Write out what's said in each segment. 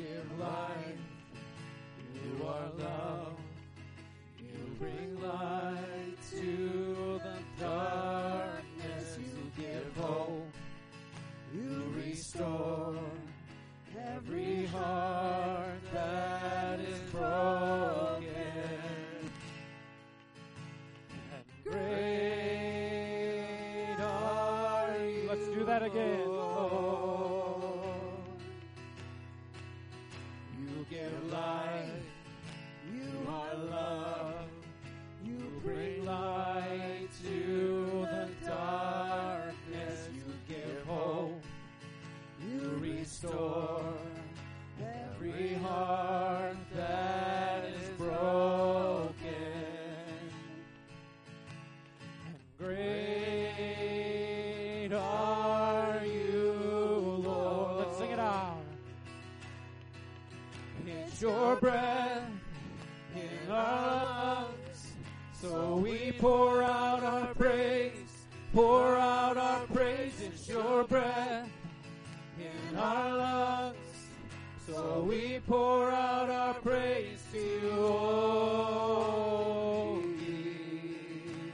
give life. You are love. You bring light to the darkness. You give hope. You restore every heart that is broken. And great are you. Let's do that again. You give life. You are love. You bring light to the darkness. You give hope. You restore every heart that is broken. And great are you, Lord. Let's sing it out. It's your breath in our lungs, so we pour out our praise, pour out our praise. It's your breath in our lungs, so we pour out our praise to you only.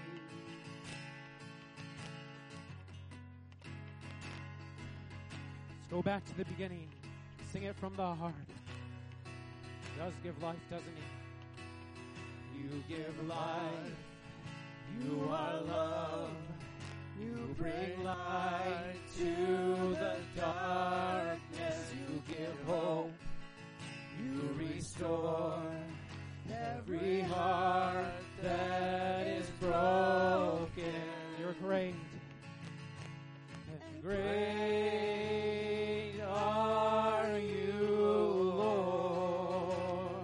Let's go back to the beginning. Sing it from the heart. He does give life, doesn't he? You give life, you are love, you bring light to the darkness, you give hope, you restore every heart that is broken. You're great. And great are you, Lord.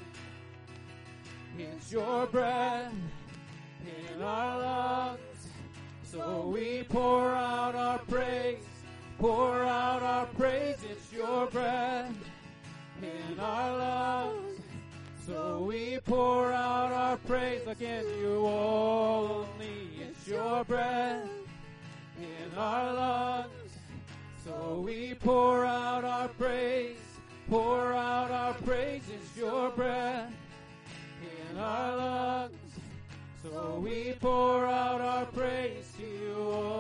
It's your breath in our lungs, so we pour out our praise, pour out our praise. It's your breath in our lungs, so we pour out our praise. Again, you only. It's your breath in our lungs, so we pour out our praise, pour out our praise. It's your breath in our lungs, so we pour out our praise to you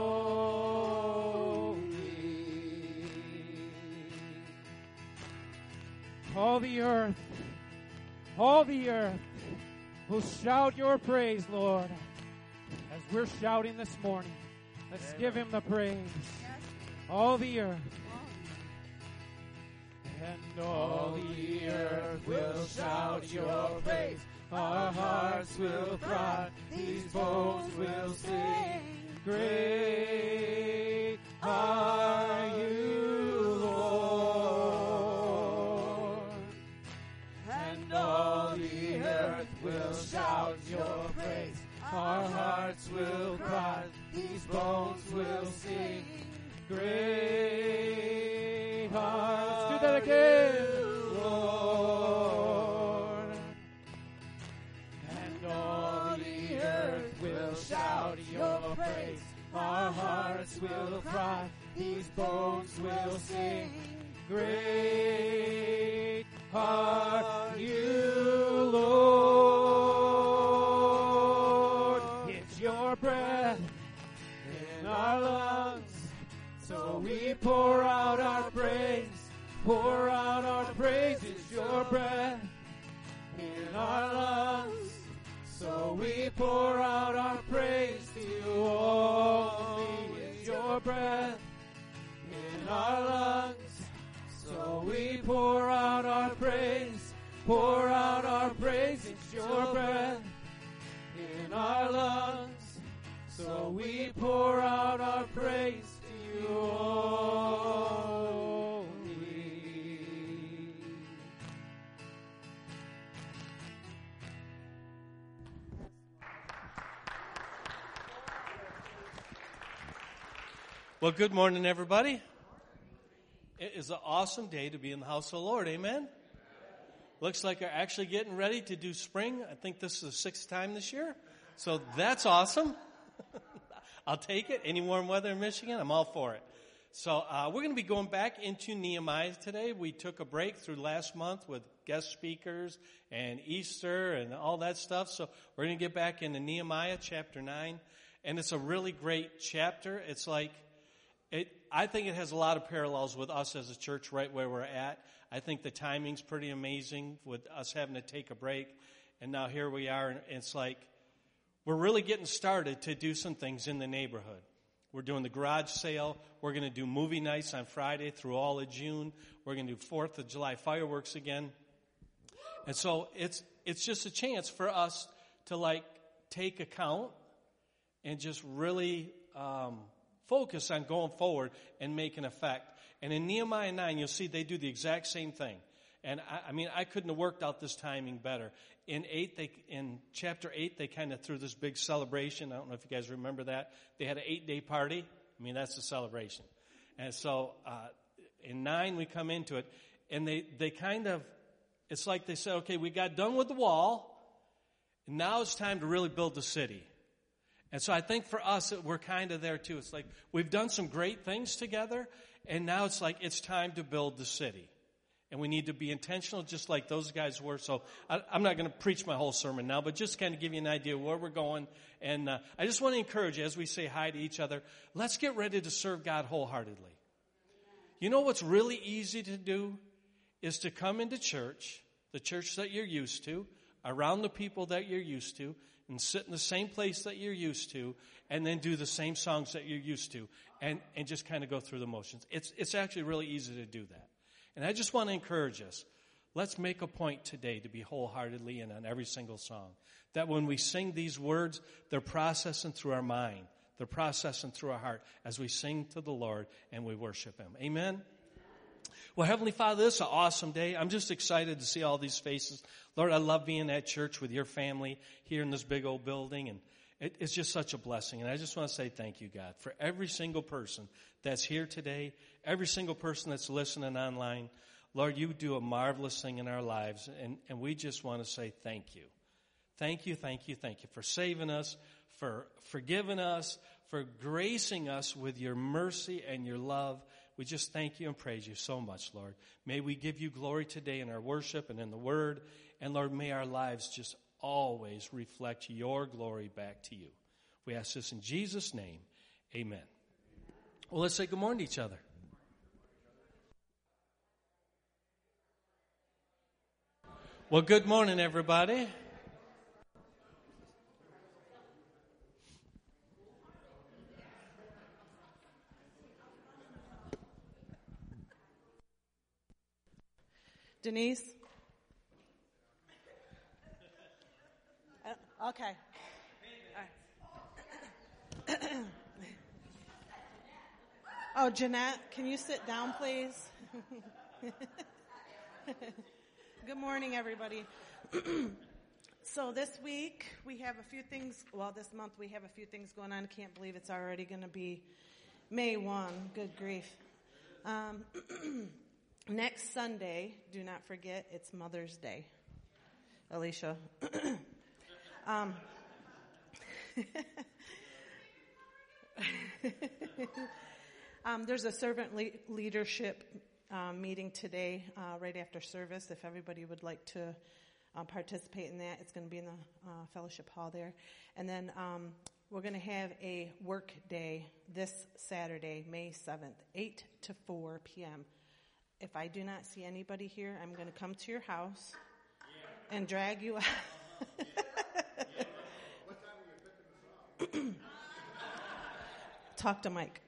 only. All the earth will shout your praise, Lord, as we're shouting this morning. Let's give him the praise. All the earth. And all the earth will shout your praise. Our hearts will cry, these bones will sing. Great are you, Lord. And all the earth will shout your praise. Our hearts will cry, these bones will sing. Great are Let's do that again. you, Lord. And all the earth will shout your praise. Our hearts will cry, these bones will sing. Great are you, Lord. It's your breath in our lungs, so we pour out our praise, pour out our praise. It's your breath in our lungs, so we pour out our praise to you only. It's your breath in our lungs, so we pour out our praise, pour out our praise. It's your breath in our lungs, so we pour out our praise to you only. Well, good morning, everybody. It is an awesome day to be in the house of the Lord. Amen? Looks like we're actually getting ready to do spring. I think this is the 6th time this year. So that's awesome. I'll take it. Any warm weather in Michigan, I'm all for it. So we're going to be going back into Nehemiah today. We took a break through last month with guest speakers and Easter and all that stuff. So we're going to get back into Nehemiah chapter 9. And it's a really great chapter. It's like, I think it has a lot of parallels with us as a church right where we're at. I think the timing's pretty amazing with us having to take a break. And now here we are, and it's like we're really getting started to do some things in the neighborhood. We're doing the garage sale. We're going to do movie nights on Friday through all of June. We're going to do 4th of July fireworks again. And so it's just a chance for us to like take account and just really focus on going forward and make an effect. And in Nehemiah 9, you'll see they do the exact same thing. And I couldn't have worked out this timing better. In chapter 8, they kind of threw this big celebration. I don't know if you guys remember that. They had an 8-day party. That's a celebration. And so in 9, we come into it, and they kind of, it's like they said, okay, we got done with the wall, and now it's time to really build the city. And so I think for us, we're kind of there too. It's like we've done some great things together, and now it's like it's time to build the city. And we need to be intentional just like those guys were. So I'm not going to preach my whole sermon now, but just kind of give you an idea of where we're going. And I just want to encourage you as we say hi to each other, let's get ready to serve God wholeheartedly. You know what's really easy to do is to come into church, the church that you're used to, around the people that you're used to, and sit in the same place that you're used to, and then do the same songs that you're used to, and just kind of go through the motions. It's actually really easy to do that. And I just want to encourage us, let's make a point today to be wholeheartedly in on every single song. That when we sing these words, they're processing through our mind. They're processing through our heart as we sing to the Lord and we worship Him. Amen? Well, Heavenly Father, this is an awesome day. I'm just excited to see all these faces. Lord, I love being at church with your family here in this big old building. And it's just such a blessing. And I just want to say thank you, God, for every single person that's here today, every single person that's listening online. Lord, you do a marvelous thing in our lives, and we just want to say thank you. Thank you, thank you, thank you for saving us, for forgiving us, for gracing us with your mercy and your love. We just thank you and praise you so much, Lord. May we give you glory today in our worship and in the Word. And, Lord, may our lives just always reflect your glory back to you. We ask this in Jesus' name. Amen. Well, let's say good morning to each other. Well, good morning, everybody. Denise? Okay. All right. Oh, Jeanette, can you sit down, please? Good morning, everybody. So this week we have a few things, this month we have a few things going on. I can't believe it's already going to be May 1. Good grief. Next Sunday, do not forget, it's Mother's Day. Alicia. There's a servant leadership meeting today right after service. If everybody would like to participate in that, it's going to be in the fellowship hall there. And then we're going to have a work day this Saturday, May 7th, 8 to 4 p.m. If I do not see anybody here, I'm going to come to your house and drag you out. Talk to Mike.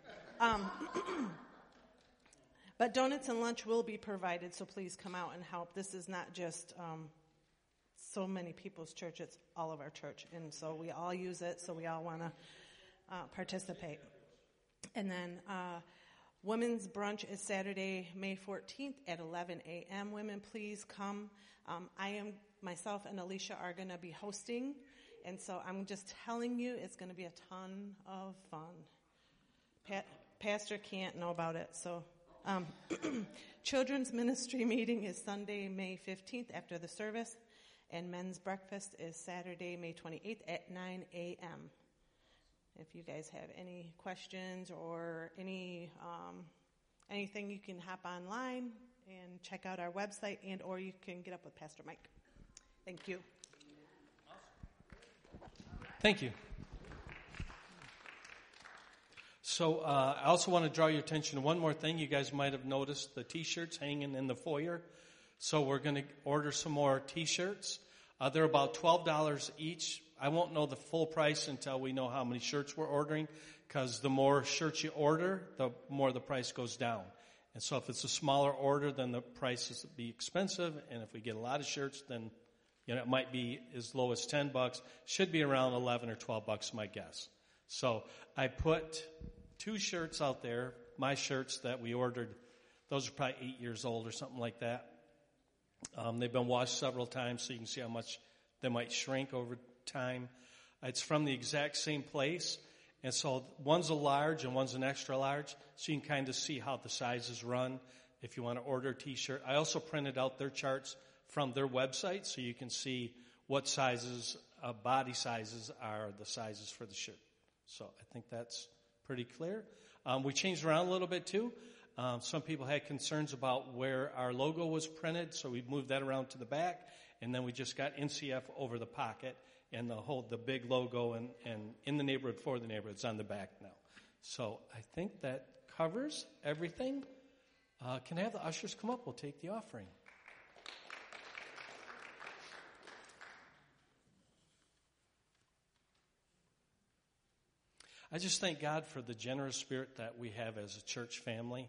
But donuts and lunch will be provided, so please come out and help. This is not just so many people's church, it's all of our church. And so we all use it, so we all want to participate. And then women's brunch is Saturday, May 14th at 11 a.m. Women, please come. Myself and Alicia are going to be hosting. And so I'm just telling you, it's going to be a ton of fun. Pastor can't know about it. So children's ministry meeting is Sunday, May 15th after the service. And men's breakfast is Saturday, May 28th at 9 a.m. If you guys have any questions or anything, you can hop online and check out our website, and or you can get up with Pastor Mike. Thank you. Thank you. So I also want to draw your attention to one more thing. You guys might have noticed the T-shirts hanging in the foyer. So we're going to order some more T-shirts. They're about $12 each. I won't know the full price until we know how many shirts we're ordering, because the more shirts you order, the more the price goes down. And so if it's a smaller order, then the prices will be expensive. And if we get a lot of shirts, then it might be as low as $10. Should be around $11 or $12, my guess. So I put 2 shirts out there, my shirts that we ordered. Those are probably 8 years old or something like that. They've been washed several times, so you can see how much they might shrink over time. It's from the exact same place. And so one's a large and one's an extra large, so you can kind of see how the sizes run if you want to order a T-shirt. I also printed out their charts from their website, so you can see what sizes, body sizes are the sizes for the shirt. So I think that's pretty clear. We changed around a little bit too. Some people had concerns about where our logo was printed, so we moved that around to the back, and then we just got NCF over the pocket, and the big logo and in the neighborhood for the neighborhood is on the back now. So I think that covers everything. Can I have the ushers come up? We'll take the offering. I just thank God for the generous spirit that we have as a church family.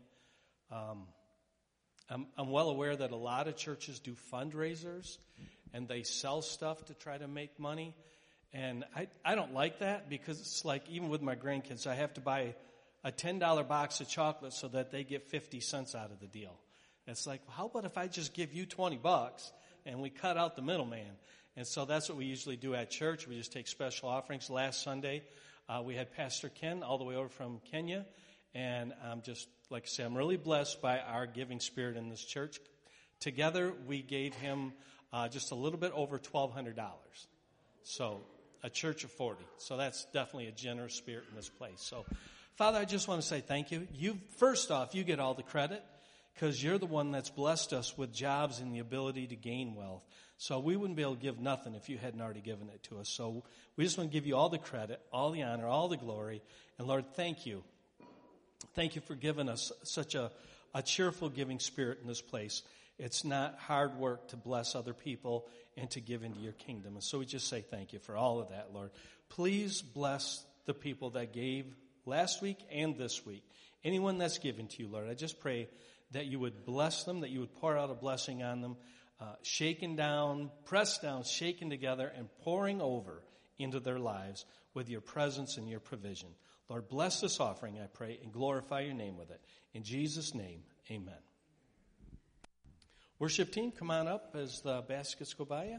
I'm well aware that a lot of churches do fundraisers and they sell stuff to try to make money. And I don't like that, because it's like, even with my grandkids, I have to buy a $10 box of chocolate so that they get 50 cents out of the deal. It's like, well, how about if I just give you $20 and we cut out the middleman? And so that's what we usually do at church. We just take special offerings. Last Sunday, we had Pastor Ken all the way over from Kenya. And I'm just, like I say, I'm really blessed by our giving spirit in this church. Together, we gave him just a little bit over $1,200. So a church of 40. So that's definitely a generous spirit in this place. So, Father, I just want to say thank you. First off, you get all the credit, because you're the one that's blessed us with jobs and the ability to gain wealth. So we wouldn't be able to give nothing if you hadn't already given it to us. So we just want to give you all the credit, all the honor, all the glory. And Lord, thank you. Thank you for giving us such a cheerful giving spirit in this place. It's not hard work to bless other people and to give into your kingdom. And so we just say thank you for all of that, Lord. Please bless the people that gave last week and this week. Anyone that's given to you, Lord, I just pray that you would bless them, that you would pour out a blessing on them, shaken down, pressed down, shaken together, and pouring over into their lives with your presence and your provision. Lord, bless this offering, I pray, and glorify your name with it. In Jesus' name, amen. Worship team, come on up as the baskets go by you.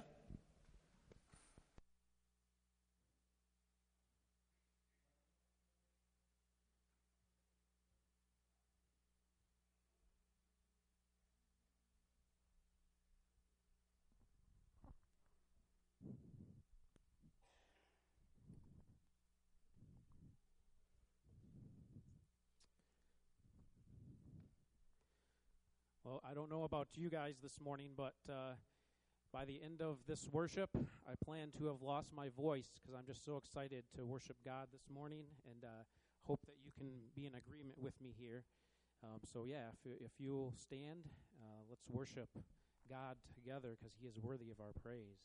Well, I don't know about you guys this morning, but by the end of this worship, I plan to have lost my voice, because I'm just so excited to worship God this morning, and hope that you can be in agreement with me here. So yeah, if you'll stand, let's worship God together, because he is worthy of our praise.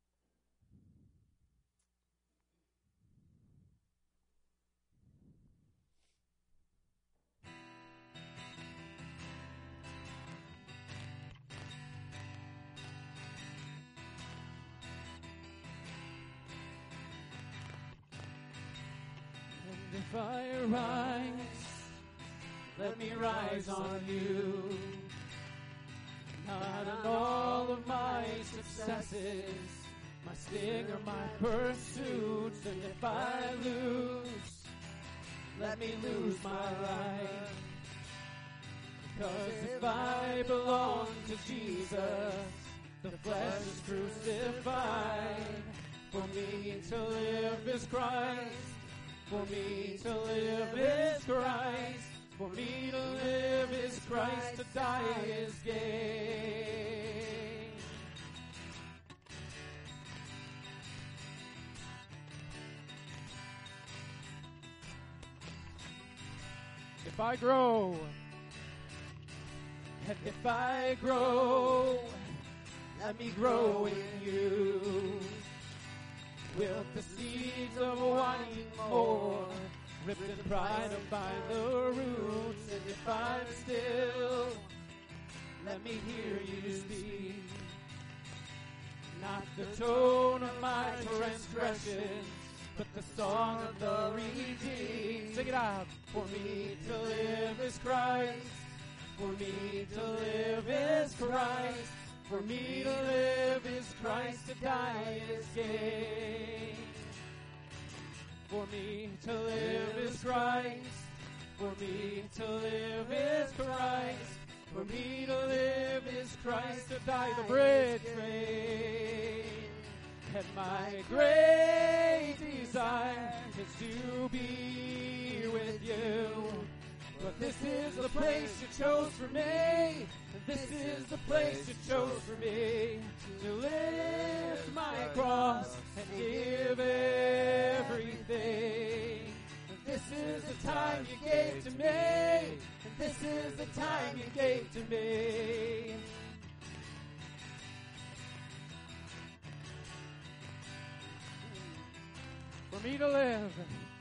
If I rise, let me rise on you. Not on all of my successes, my sting or my pursuits. And if I lose, let me lose my life. Because if I belong to Jesus, the flesh is crucified. For me to live is Christ, For me to live is Christ. For me to live is Christ. To die is gain. If I grow, and if I grow, let me grow in you. With the seeds of wanting more, ripped in pride of by the roots. And if I'm still, let me hear you speak. Not the tone of my transgressions, but the song of the redeemed. Sing it out. For me to live is Christ. For me to live is Christ. For me to live is Christ. To die is gain. For me to live is Christ. For me to live is Christ. For me to live is Christ. To die the bridge train. And my great desire is to be with you. But this is the place you chose for me. This is the place you chose for me. To lift my cross and give everything. This is the time you gave to me. And this is the time you gave to me. For me to live.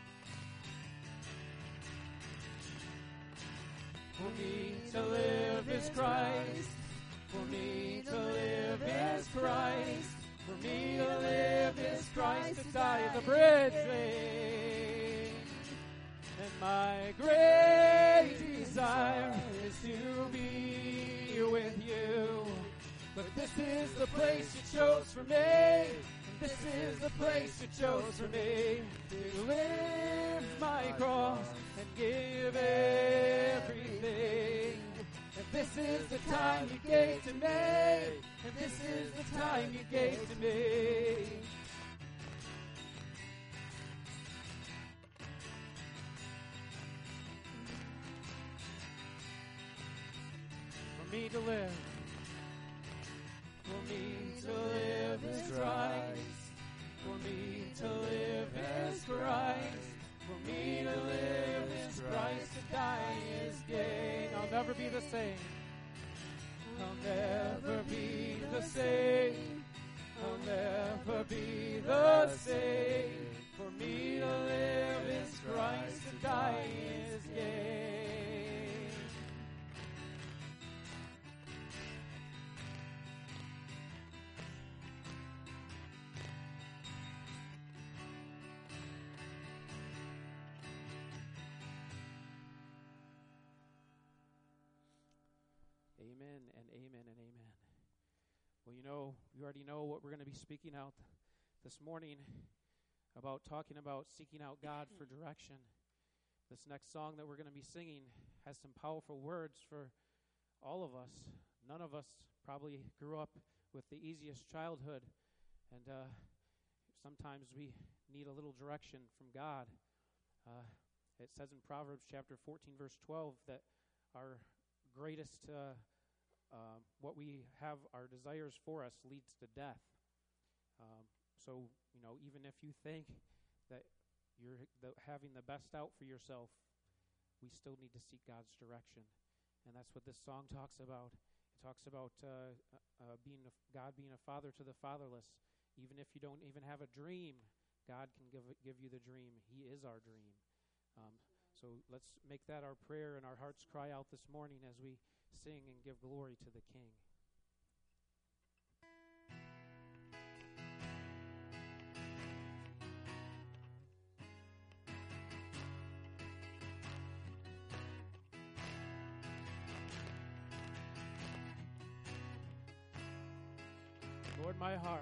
For me to live is Christ. For me to live is Christ. For me to live is Christ. To die is the bridge lane. And my great desire is to be with you. But this is the place you chose for me. This is the place you chose for me. To lift my cross and give everything. And this is the time you gave to me. And this is the time you gave to me. For me to live. For me to live is Christ. For me to live is Christ. For me to live is Christ. To die is gain. I'll never be the same. I'll never be the same. I'll never be the same. For me to live is Christ. To die is gain. Amen and amen and amen. Well, you already know what we're going to be speaking out this morning about, talking about seeking out God for direction. This next song that we're going to be singing has some powerful words for all of us. None of us probably grew up with the easiest childhood, and sometimes we need a little direction from God. It says in Proverbs chapter 14, verse 12, that our greatest, what we have, our desires for us, leads to death. So, even if you think that you're having the best out for yourself, we still need to seek God's direction. And that's what this song talks about. It talks about God being a father to the fatherless. Even if you don't even have a dream, God can give you the dream. He is our dream. So let's make that our prayer and our hearts cry out this morning as we sing and give glory to the King. Lord, my heart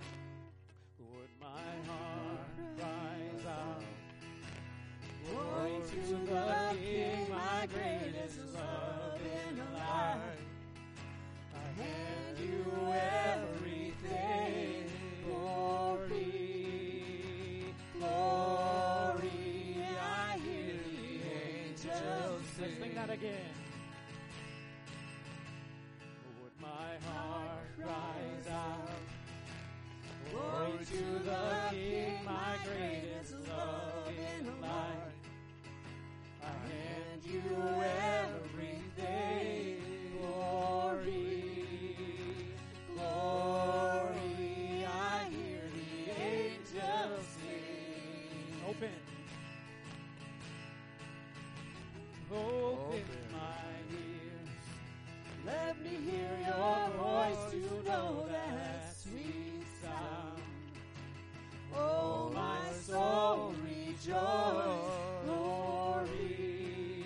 cries out. Glory to the King, my greatest love in life. I hand you everything. Glory, glory, that again. Lord, my heart cries out. Glory to the King, my greatest love in life. I hand you everything. Glory, glory, I hear the angels sing. Open my ears. Let me hear your voice to know that sweet sound. Oh, my soul rejoice. Glory,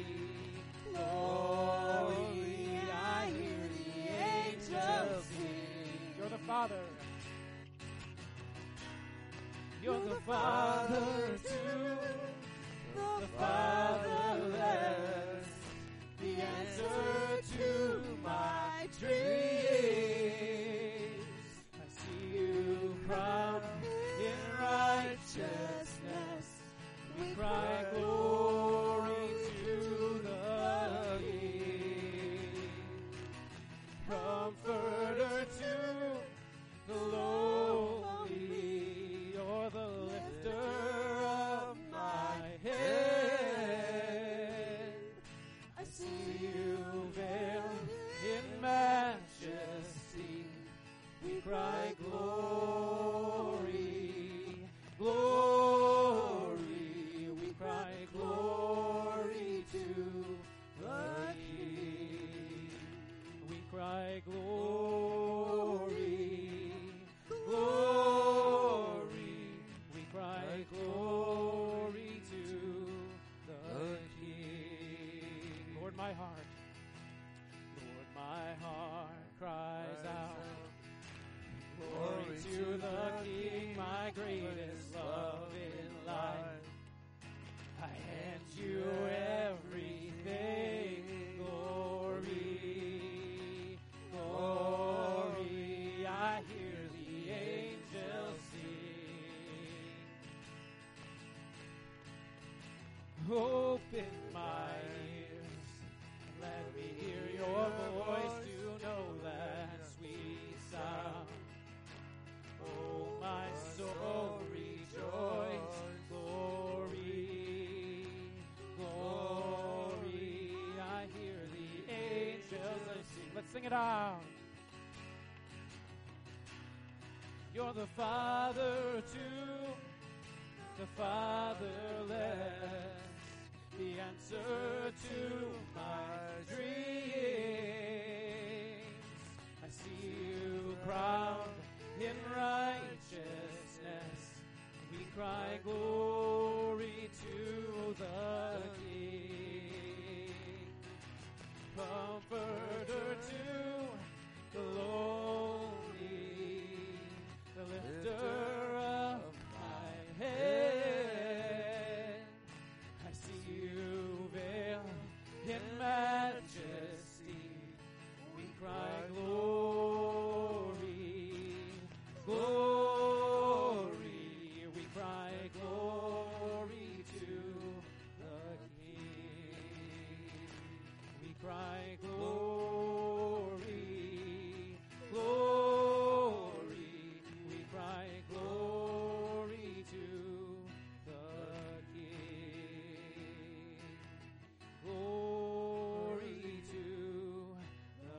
glory, I hear the angels sing. You're the Father. You're the Father too, the fatherless, the answer to my dreams. I see you crowned in righteousness. We cry glory to the King. Comforter to the lowly, you're the lifter of my head. I see you veiled in majesty. We cry glory, glory. We cry glory to the King. We cry glory, glory. We cry glory to the King. Lord, my heart cries out. Glory to the King, my greatest love in life. I hand you everything. Glory, glory, I hear the angels sing. Open my ears, let me hear your voice to know that sweet sound. Oh, my soul rejoice. Glory, glory, I hear the angels sing. Let's sing it out. You're the Father too, the fatherless, the answer to my dreams. I see you crowned in righteousness. We cry glory to the King. Comforter to the lowly, the lifter of my head. I see you veiled in majesty. We cry glory, glory. We cry glory to the King. We cry glory, glory. We cry glory to the King. Glory to the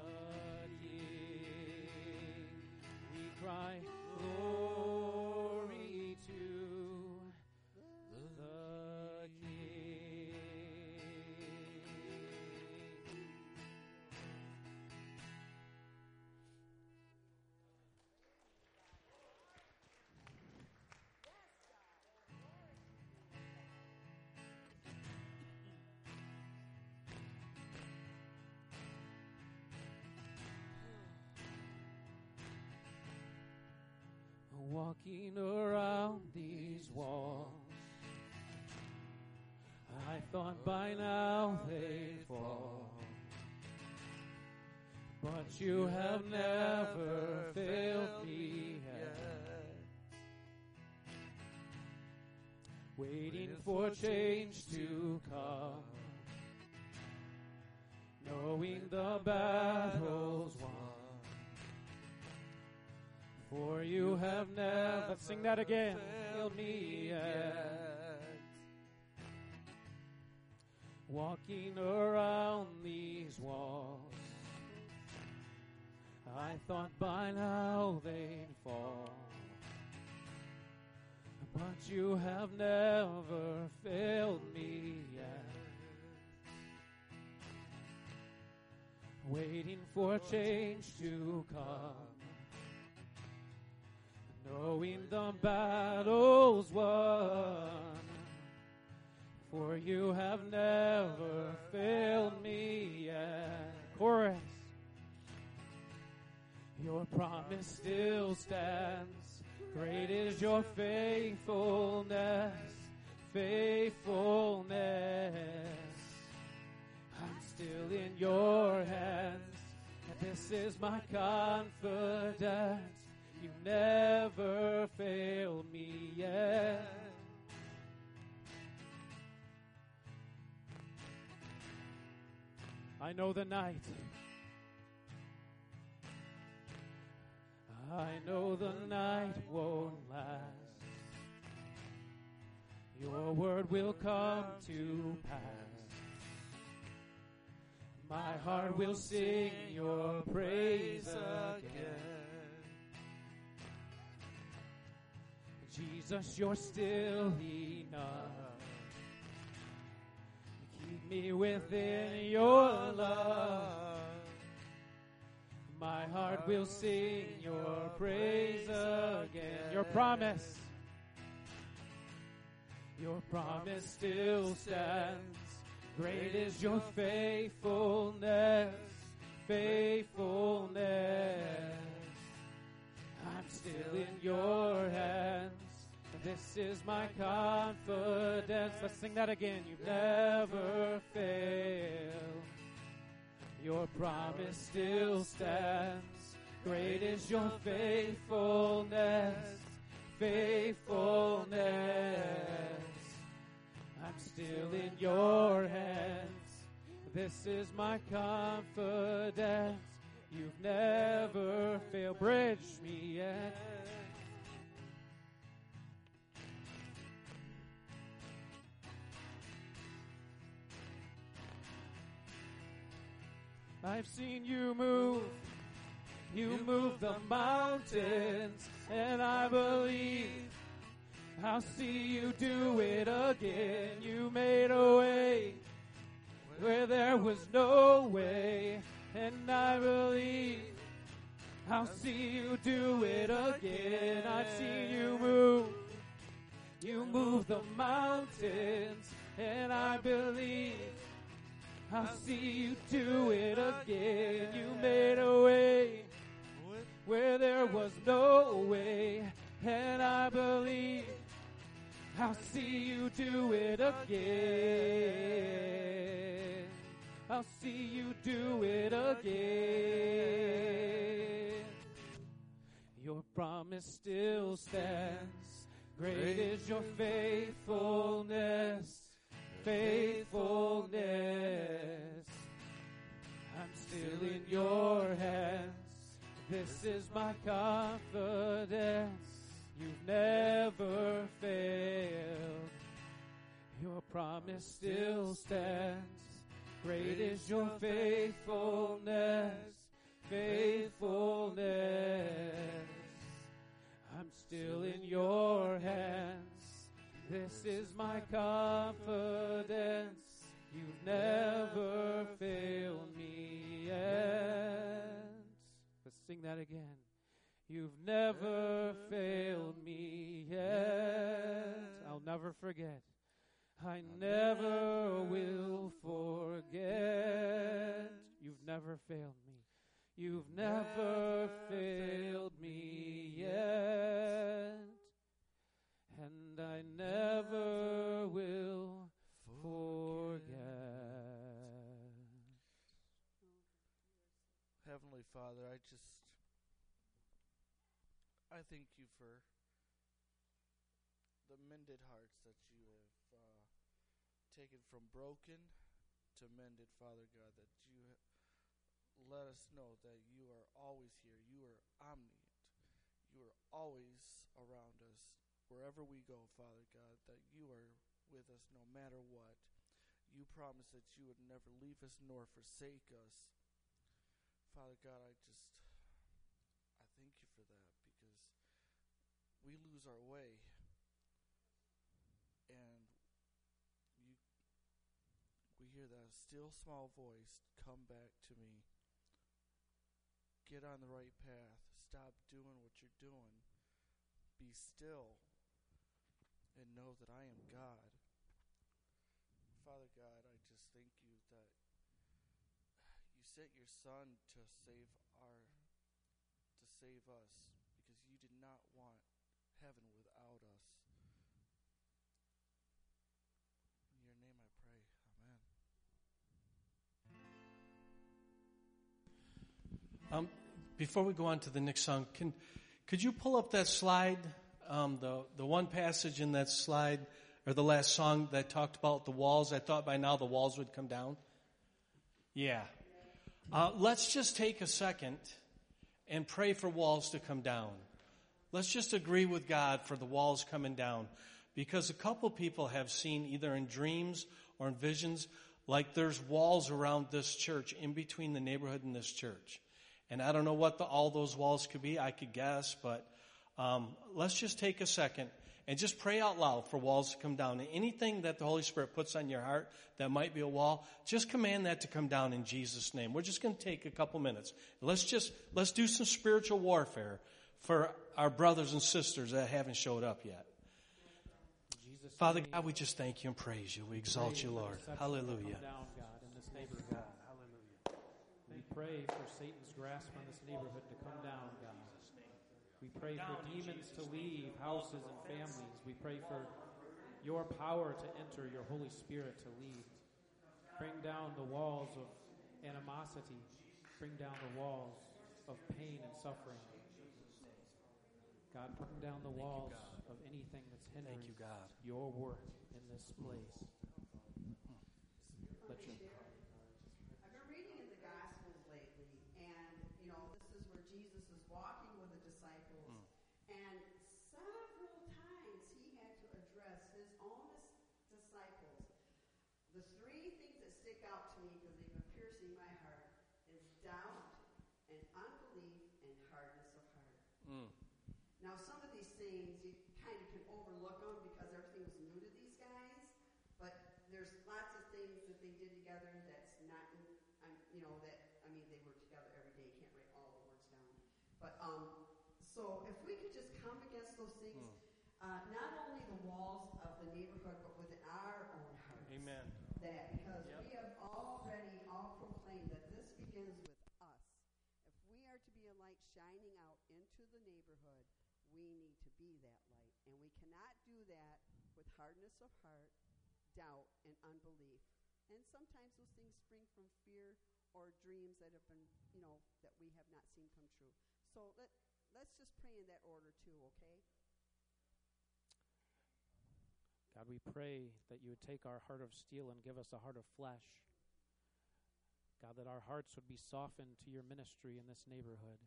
King. We cry glory to the King. Walking around these walls, I thought by now they'd fall, but you have never failed me yet. Waiting for change to come, knowing the battle's won. For you have never, let's sing that again, failed me yet. Walking around these walls, I thought by now they'd fall. But you have never failed me yet. Waiting for change to come, knowing the battle's won. For you have never failed me yet. Chorus. Your promise still stands. Great is your faithfulness, faithfulness. I'm still in your hands, and this is my confidence. You never failed me yet. I know the night. I know the night won't last. Your word will come to pass. My heart will sing your praise again. Jesus, you're still enough. Keep me within your love. My heart will sing your praise again. Your promise still stands. Great is your faithfulness, faithfulness. I'm still in your hands. This is my confidence. Let's sing that again. You've never failed. Your promise still stands. Great is your faithfulness, faithfulness. I'm still in your hands. This is my confidence. You've never failed. Bridge me yet. I've seen you move the mountains, and I believe I'll see you do it again. You made a way where there was no way, and I believe I'll see you do it again. I've seen you move the mountains, and I believe I'll see you do it again. You made a way where there was no way, and I believe I'll see you do it again. I'll see you do it again. Your promise still stands. Great is your faithfulness, faithfulness. I'm still in your hands. This is my confidence. You've never failed. Your promise still stands. Great is your faithfulness, faithfulness. I'm still in your hands. This is my confidence. You've never failed me yet. Let's sing that again. You've never failed me yet. I'll never forget. I never will forget. You've never failed me. You've never failed me yet. And I never will forget. Heavenly Father, I thank you for the mended hearts that you have taken from broken to mended, Father God, that you let us know that you are always here. You are omniscient. You are always around us. Wherever we go, Father God, that you are with us no matter what. You promised that you would never leave us nor forsake us. Father God, I thank you for that, because we lose our way, and we hear that still small voice, come back to me. Get on the right path. Stop doing what you're doing. Be still and know that I am God. Father God, I just thank you that you sent your Son to save us, because you did not want heaven without us. In your name I pray. Amen. Before we go on to the next song, could you pull up that slide, the one passage in that slide, or the last song that talked about the walls? I thought by now the walls would come down. Yeah. Let's just take a second and pray for walls to come down. Let's just agree with God for the walls coming down, because a couple people have seen, either in dreams or in visions, like there's walls around this church, in between the neighborhood and this church. And I don't know what all those walls could be. I could guess, but let's just take a second and just pray out loud for walls to come down. And anything that the Holy Spirit puts on your heart that might be a wall, just command that to come down in Jesus' name. We're just going to take a couple minutes. Let's do some spiritual warfare for our brothers and sisters that haven't showed up yet. Father God, we just thank you and praise you. We exalt you, Lord. Hallelujah. Come down, God, in this neighborhood. Hallelujah. We pray for Satan's grasp on this neighborhood to come down, God. We pray for demons to leave houses and families. We pray for your power to enter, your Holy Spirit to lead. Bring down the walls of animosity. Bring down the walls of pain and suffering. God, bring down the walls of anything that's hindering your work in this place. I've been reading in the Gospels lately, and, this is where Jesus is walking with the disciples, and several times he had to address his own disciples. The three things that stick out to me, because they've been piercing my heart, is doubt and unbelief and hardness of heart. Now, some of these things, you kind of can overlook them because everything was new to these guys, but there's lots of things that they did together that's not, they were together every day. You can't write all the words down. But, so if we could just come against those things, not only the walls of the neighborhood, but within our own hearts. Amen. Because we have already all proclaimed that this begins with us. If we are to be a light shining out into the neighborhood, we need to be that light. And we cannot do that with hardness of heart, doubt, and unbelief. And sometimes those things spring from fear or dreams that have been, that we have not seen come true. So let's just pray in that order too, okay? God, we pray that you would take our heart of steel and give us a heart of flesh. God, that our hearts would be softened to your ministry in this neighborhood.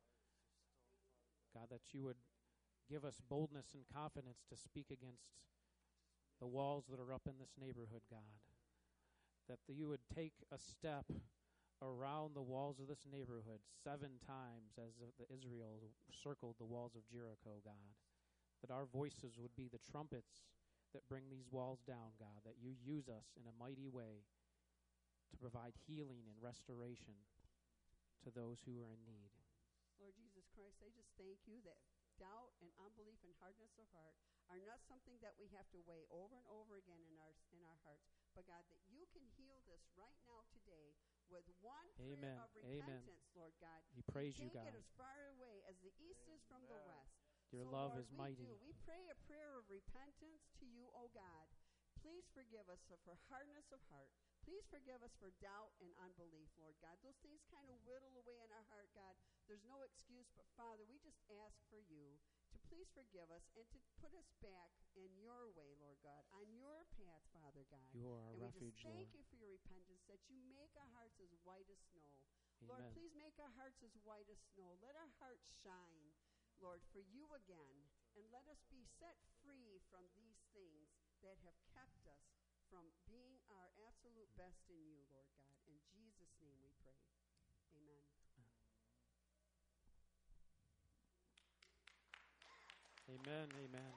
God, that you would give us boldness and confidence to speak against the walls that are up in this neighborhood, God. That you would take a step around the walls of this neighborhood 7 times as Israel circled the walls of Jericho, God. That our voices would be the trumpets that bring these walls down, God. That you use us in a mighty way to provide healing and restoration to those who are in need. Lord Jesus Christ, I just thank you that doubt and unbelief and hardness of heart are not something that we have to weigh over and over again in our hearts, but God, that you can heal this right now today with one prayer of repentance, Lord God. We praise you, God. Take it as far away as the east is from the west. Your so, love Lord, is mighty. We pray a prayer of repentance to you, O God. Please forgive us for hardness of heart. Please forgive us for doubt and unbelief, Lord God. Those things kind of whittle away in our heart, God. There's no excuse, but Father, we just ask for you to please forgive us and to put us back in your way, Lord God, on your path, Father God. You are our and refuge, we just thank Lord. you for your repentance, that you make our hearts as white as snow. Lord, Amen. please make our hearts as white as snow. Let our hearts shine, Lord, for you again. And let us be set free from these things that have kept us from being our absolute best in you, Lord God. In Jesus' name we pray. Amen. Amen. Amen.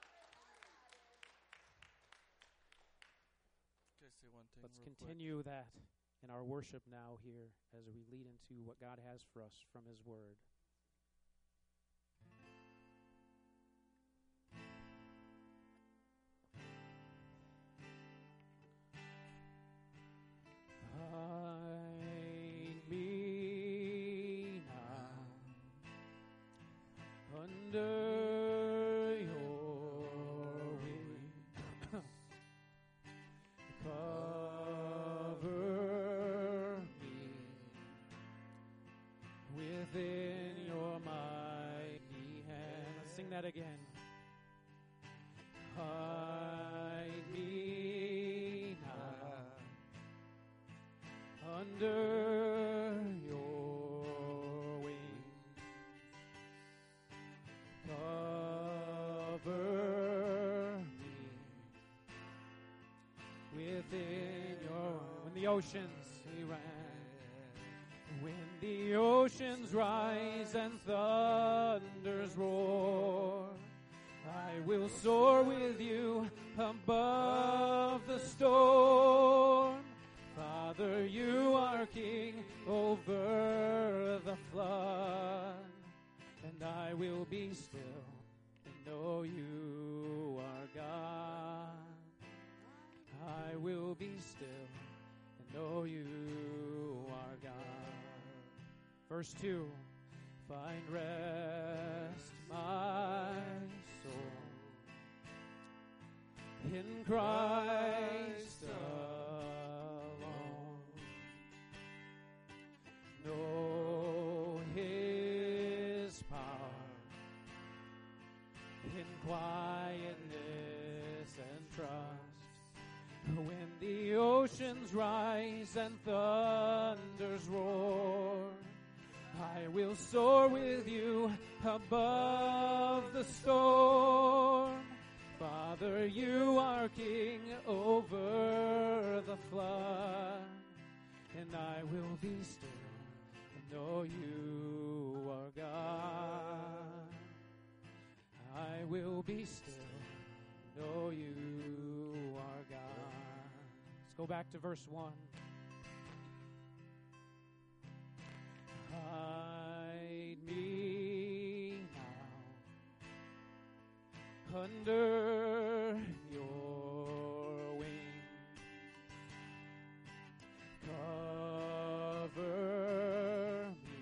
Can I say one thing Let's real quick? continue that in our worship now here as we lead into what God has for us from His Word. Hide me now under your wing. Cover me within your mighty hand. Let's sing that again. Hide me now under your wings. Cover me within your. When the oceans when the oceans rise and thunders roar, I will soar with you above the storm. Father, you are king over the flood, and I will be still and know you are God. I will be still and know you are God. Verse 2, find rest, my soul, in Christ alone. Know His power in quietness and trust. When the oceans rise and thunders roar, I will soar with you above the storm. Father, you are king over the flood, and I will be still and know you are God. I will be still and know you are God. Let's go back to verse 1. Hide me now under your wing. Cover me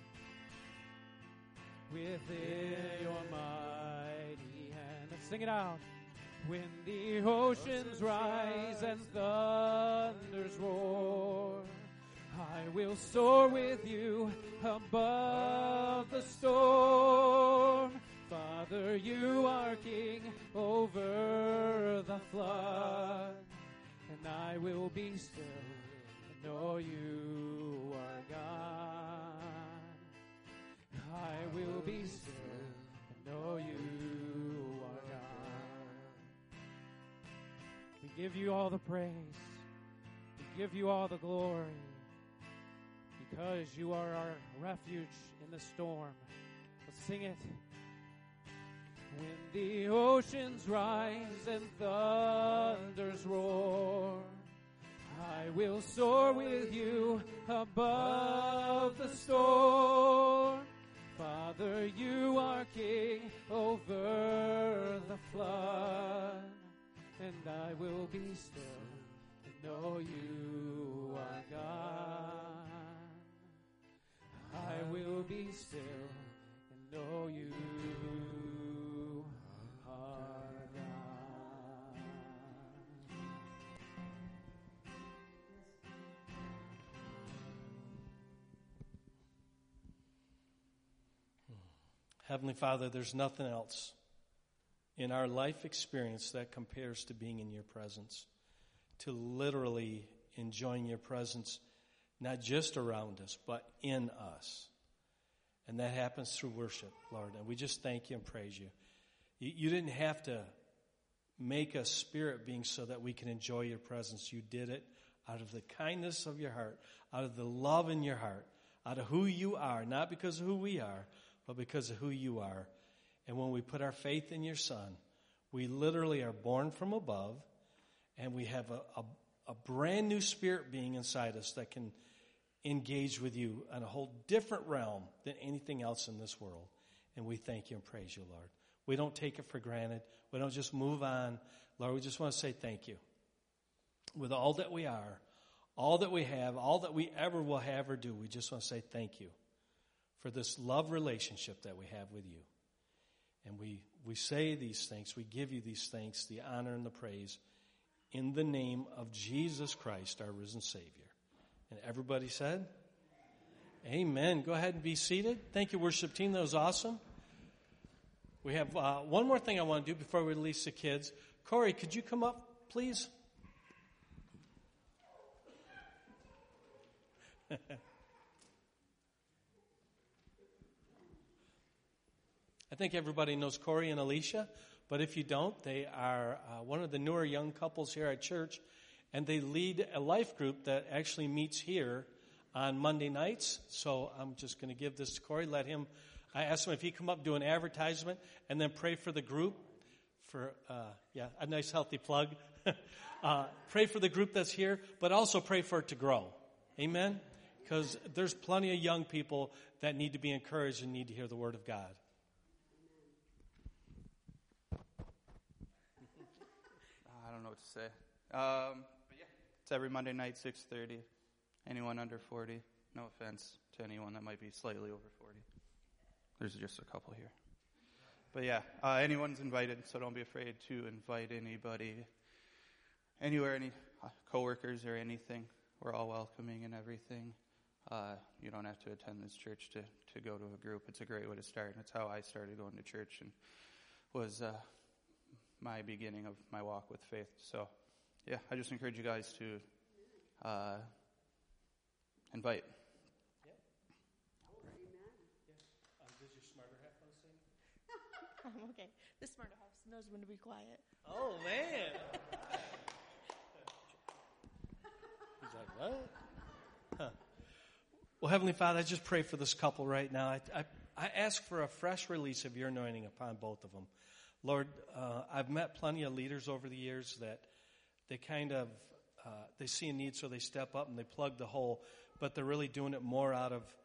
within your mighty hand. Let's sing it out. When the oceans rise and thunders roar, I will soar with you above the storm. Father, you are king over the flood, and I will be still and know you are God. I will be still and know you are God. We give you all the praise. We give you all the glory, because you are our refuge in the storm. Let's sing it. When the oceans rise and thunders roar, I will soar with you above the storm. Father, you are king over the flood, and I will be still and know you are God. I will be still and know you are God. Heavenly Father, there's nothing else in our life experience that compares to being in your presence, to literally enjoying your presence, not just around us, but in us. And that happens through worship, Lord. And we just thank you and praise you. You didn't have to make us spirit beings so that we can enjoy your presence. You did it out of the kindness of your heart, out of the love in your heart, out of who you are, not because of who we are, but because of who you are. And when we put our faith in your Son, we literally are born from above, and we have a brand new spirit being inside us that can engage with you on a whole different realm than anything else in this world. And we thank you and praise you, Lord. We don't take it for granted. We don't just move on. Lord, we just want to say thank you. With all that we are, all that we have, all that we ever will have or do, we just want to say thank you for this love relationship that we have with you. And we say these things, we give you these thanks, the honor and the praise, in the name of Jesus Christ, our risen Savior. And everybody said, amen. Go ahead and be seated. Thank you, worship team. That was awesome. We have one more thing I want to do before we release the kids. Corey, could you come up, please? I think everybody knows Corey and Alicia, but if you don't, they are one of the newer young couples here at church, and they lead a life group that actually meets here on Monday nights. So I'm just going to give this to Corey. I asked him if he'd come up, do an advertisement, and then pray for the group for, a nice healthy plug. Pray for the group that's here, but also pray for it to grow. Amen? Because there's plenty of young people that need to be encouraged and need to hear the Word of God. I don't know what to say. But yeah, it's every Monday night, 6:30. Anyone under 40, no offense to anyone that might be slightly over 40. There's just a couple here. But yeah, anyone's invited, so don't be afraid to invite anybody, anywhere, any coworkers or anything. We're all welcoming and everything. You don't have to attend this church to go to a group. It's a great way to start, and it's how I started going to church and was my beginning of my walk with faith. So, yeah, I just encourage you guys to invite. Does your smarter half want to say anything? I'm okay. The smarter half knows when to be quiet. Oh, man. He's like, what? Huh. Well, Heavenly Father, I just pray for this couple right now. I ask for a fresh release of your anointing upon both of them. Lord, I've met plenty of leaders over the years that they kind of, they see a need, so they step up and they plug the hole, but they're really doing it more out of,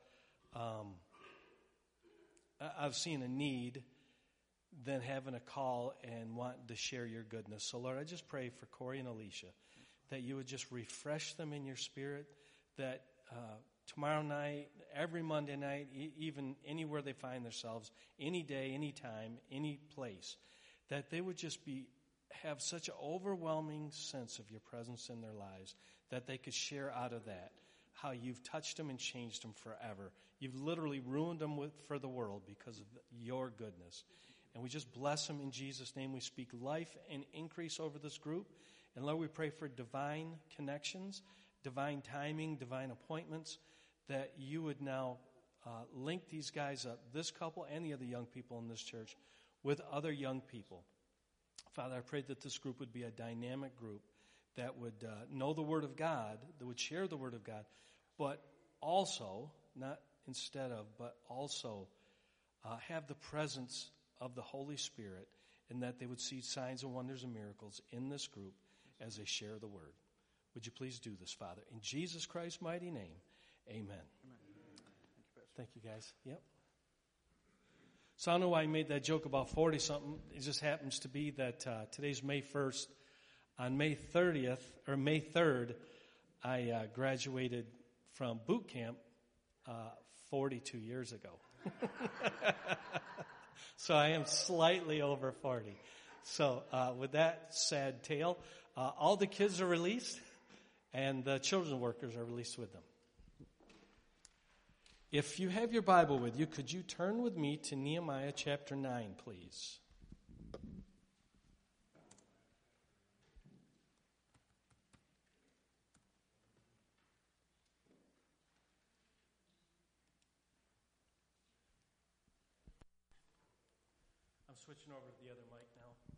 I've seen a need than having a call and wanting to share your goodness. So, Lord, I just pray for Corey and Alicia that you would just refresh them in your spirit, that tomorrow night, every Monday night, even anywhere they find themselves, any day, any time, any place, that they would just have such an overwhelming sense of your presence in their lives that they could share out of that how you've touched them and changed them forever. You've literally ruined them for the world because of your goodness. And we just bless them in Jesus' name. We speak life and increase over this group. And Lord, we pray for divine connections, divine timing, divine appointments, that you would now link these guys up, this couple and the other young people in this church, with other young people. Father, I pray that this group would be a dynamic group that would know the Word of God, that would share the Word of God, but also, not instead of, but also have the presence of the Holy Spirit, and that they would see signs and wonders and miracles in this group as they share the Word. Would you please do this, Father? In Jesus Christ's mighty name, amen. Thank you, guys. Yep. So I don't know why I made that joke about 40-something. It just happens to be that today's May 1st. On May 30th, or May 3rd, I graduated from boot camp 42 years ago. So I am slightly over 40. So with that sad tale, all the kids are released, and the children's workers are released with them. If you have your Bible with you, could you turn with me to Nehemiah chapter 9, please? switching over to the other mic now.